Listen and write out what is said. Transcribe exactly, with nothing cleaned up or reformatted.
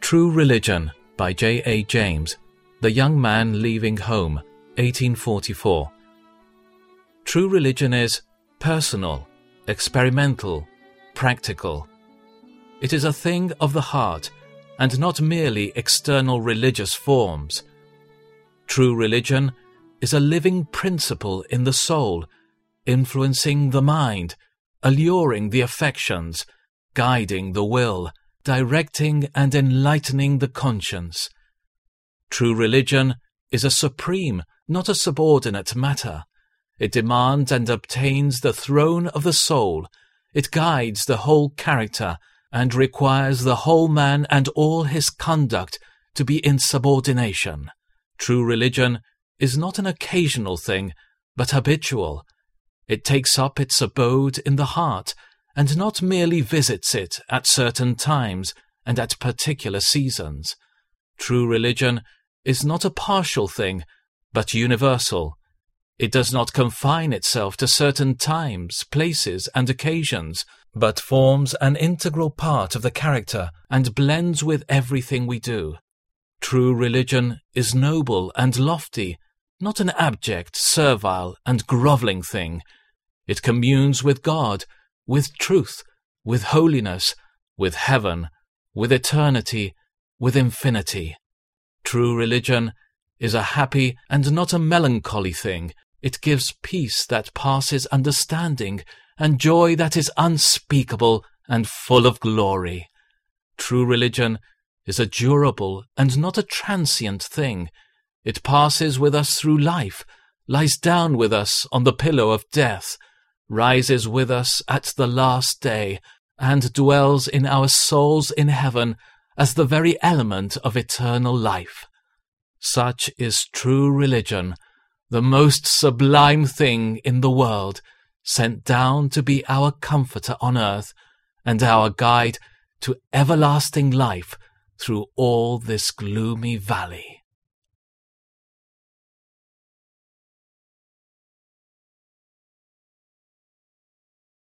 True Religion by J A James, The Young Man Leaving Home, eighteen forty-four. True religion is personal, experimental, practical. It is a thing of the heart, and not merely external religious forms. True religion is a living principle in the soul, influencing the mind, alluring the affections, guiding the will, directing and enlightening the conscience. True religion is a supreme, not a subordinate matter. It demands and obtains the throne of the soul. It guides the whole character and requires the whole man and all his conduct to be in subordination. True religion is not an occasional thing, but habitual. It takes up its abode in the heart, and not merely visits it at certain times and at particular seasons. True religion is not a partial thing, but universal. It does not confine itself to certain times, places, and occasions, but forms an integral part of the character and blends with everything we do. True religion is noble and lofty, not an abject, servile, and grovelling thing. It communes with God, with truth, with holiness, with heaven, with eternity, with infinity. True religion is a happy and not a melancholy thing. It gives peace that passes understanding, and joy that is unspeakable and full of glory. True religion is a durable and not a transient thing. It passes with us through life, lies down with us on the pillow of death, rises with us at the last day, and dwells in our souls in heaven as the very element of eternal life. Such is true religion, the most sublime thing in the world, sent down to be our comforter on earth, and our guide to everlasting life through all this gloomy valley.